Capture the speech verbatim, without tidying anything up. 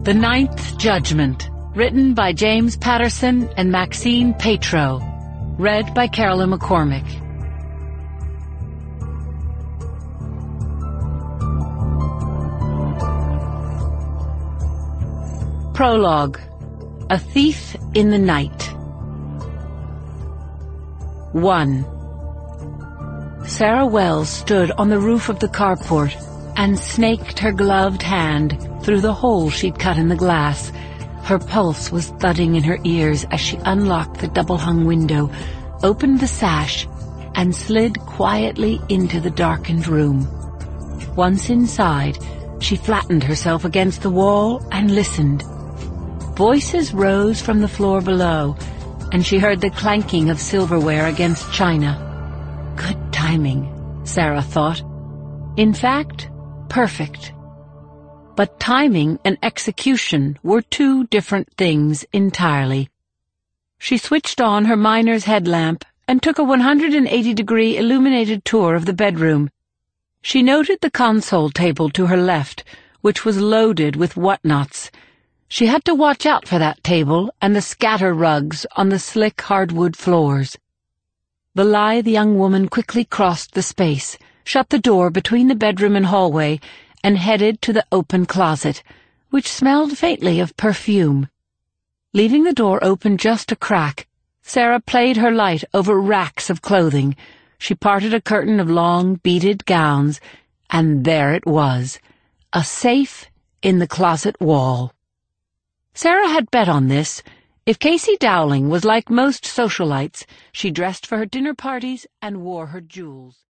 The Ninth Judgment, written by James Patterson and Maxine Petro, read by Carolyn McCormick. Prologue. A Thief in the Night. one. Sarah Wells stood on the roof of the carport and snaked her gloved hand through the hole she'd cut in the glass. Her pulse was thudding in her ears as she unlocked the double-hung window, opened the sash, and slid quietly into the darkened room. Once inside, she flattened herself against the wall and listened. Voices rose from the floor below, and she heard the clanking of silverware against china. Good timing, Sarah thought. In fact, perfect. But timing and execution were two different things entirely. She switched on her miner's headlamp and took a one hundred eighty degree illuminated tour of the bedroom. She noted the console table to her left, which was loaded with whatnots. She had to watch out for that table and the scatter rugs on the slick hardwood floors. The lithe young woman quickly crossed the space, shut the door between the bedroom and hallway, and headed to the open closet, which smelled faintly of perfume. Leaving the door open just a crack, Sarah played her light over racks of clothing. She parted a curtain of long, beaded gowns, and there it was, a safe in the closet wall. Sarah had bet on this. If Casey Dowling was like most socialites, she dressed for her dinner parties and wore her jewels.